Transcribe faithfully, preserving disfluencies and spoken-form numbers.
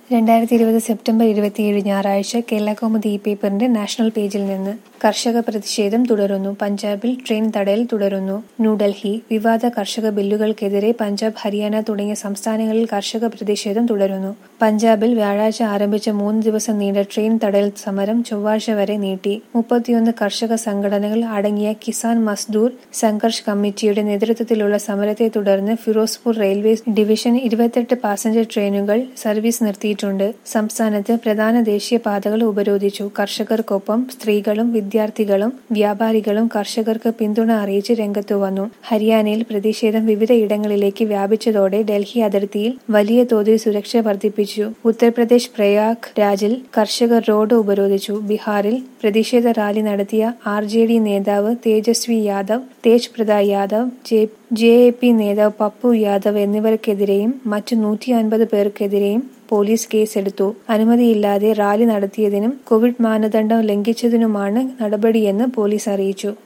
രണ്ടായിരത്തി ഇരുപത് സെപ്റ്റംബർ ഇരുപത്തിയേഴ് ഞായറാഴ്ച കേരളകൗമുദി ഇ-പേപ്പറിന്റെ നാഷണൽ പേജിൽ നിന്ന് കർഷക പ്രതിഷേധം തുടരുന്നു. പഞ്ചാബിൽ ട്രെയിൻ തടയൽ തുടരുന്നു. ന്യൂഡൽഹി: വിവാദ കർഷക ബില്ലുകൾക്കെതിരെ പഞ്ചാബ്, ഹരിയാന തുടങ്ങിയ സംസ്ഥാനങ്ങളിൽ കർഷക പ്രതിഷേധം തുടരുന്നു. പഞ്ചാബിൽ വ്യാഴാഴ്ച ആരംഭിച്ച മൂന്ന് ദിവസം നീണ്ട ട്രെയിൻ തടയൽ സമരം ചൊവ്വാഴ്ച വരെ നീട്ടി. മുപ്പത്തിയൊന്ന് കർഷക സംഘടനകൾ അടങ്ങിയ കിസാൻ മസ്ദൂർ സംഘർഷ് കമ്മിറ്റിയുടെ നേതൃത്വത്തിലുള്ള സമരത്തെ തുടർന്ന് ഫിറോസ്പൂർ റെയിൽവേ ഡിവിഷൻ ഇരുപത്തെട്ട് പാസഞ്ചർ ട്രെയിനുകൾ സർവീസ് നിർത്തിയിട്ടുണ്ട്. സംസ്ഥാനത്ത് പ്രധാന ദേശീയപാതകൾ ഉപരോധിച്ചു. കർഷകർക്കൊപ്പം സ്ത്രീകളും വിദ്യാർത്ഥികളും വ്യാപാരികളും കർഷകർക്ക് പിന്തുണ അറിയിച്ച് രംഗത്തുവന്നു. ഹരിയാനയിൽ പ്രതിഷേധം വിവിധയിടങ്ങളിലേക്ക് വ്യാപിച്ചതോടെ ഡൽഹി അതിർത്തിയിൽ വലിയ തോതിൽ സുരക്ഷ വർദ്ധിപ്പിച്ചു. ഉത്തർപ്രദേശ് പ്രയാഗ് രാജിൽ കർഷകർ റോഡ് ഉപരോധിച്ചു. ബീഹാറിൽ പ്രതിഷേധ റാലി നടത്തിയ ആർ ജെ ഡി നേതാവ് Tejashwi Yadav, Tej Pratap Yadav, J J A P നേതാവ് പപ്പു യാദവ് എന്നിവർക്കെതിരെയും മറ്റു നൂറ്റി അൻപത് പേർക്കെതിരെയും പോലീസ് കേസെടുത്തു. അനുമതിയില്ലാതെ റാലി നടത്തിയതിനും കോവിഡ് മാനദണ്ഡം ലംഘിച്ചതിനുമാണ് നടപടിയെന്ന് പോലീസ് അറിയിച്ചു.